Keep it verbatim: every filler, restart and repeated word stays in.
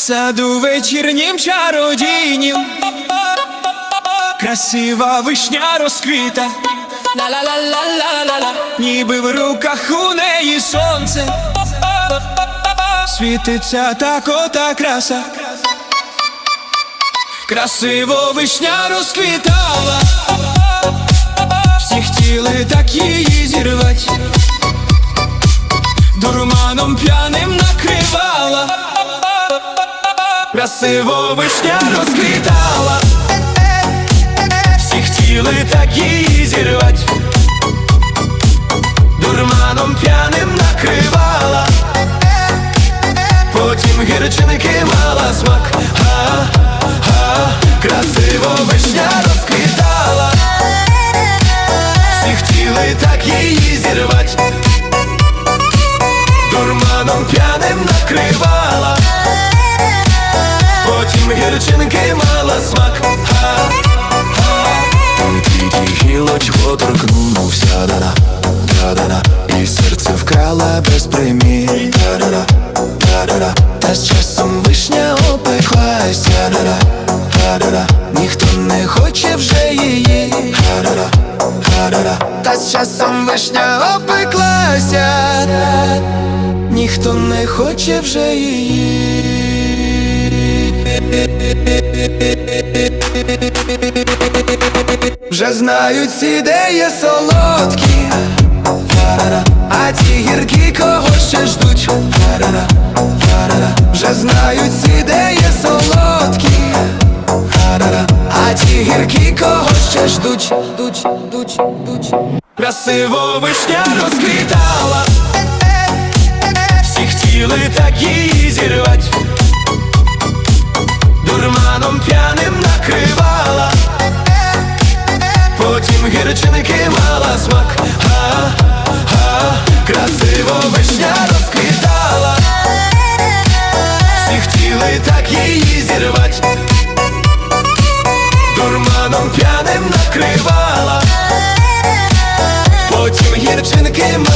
саду вечірнім чародійнім красива вишня розквіта, ла-ла-ла-ла-ла-ла-ла, ніби в руках у неї сонце, світиться та кота краса. Красиво вишня розквітала, всі хотіли так її зірвать, дурманом п'яним накривала. Красиво вишня розквітала, всі хотіли так її зірвать, дурманом п'яним накривала. Потім гірчинки мала смак. Га-га, красиво вишня розквітала, всі хотіли так її зірвать, дурманом п'яним накривала. Потім гірчинки мала смак. Га-га, тільки гілочку торкнувся, да-да, да-да-да, і серце вкрала без примір, да-да-да, да-да-да. Та з часом вишня опеклася, да-да, да-да-да, ніхто не хоче вже її, да-да-да, да-да-да. Та з часом вишня опеклася, ніхто не хоче вже її. Вже знають всі, де є солодкі, а ті гіркі кого ще ждуть. Вже знають всі, де є солодкі, а ті гіркі кого ще ждуть. Красиво вишня розквітала, всі хотіли так її зірвать, дурманом п'яним накривала. Потім гірчинки мала смак. Га-га, красиво вишня розквітала, всі хотіли так її зірвать, дурманом п'яним накривала. Потім гірчинки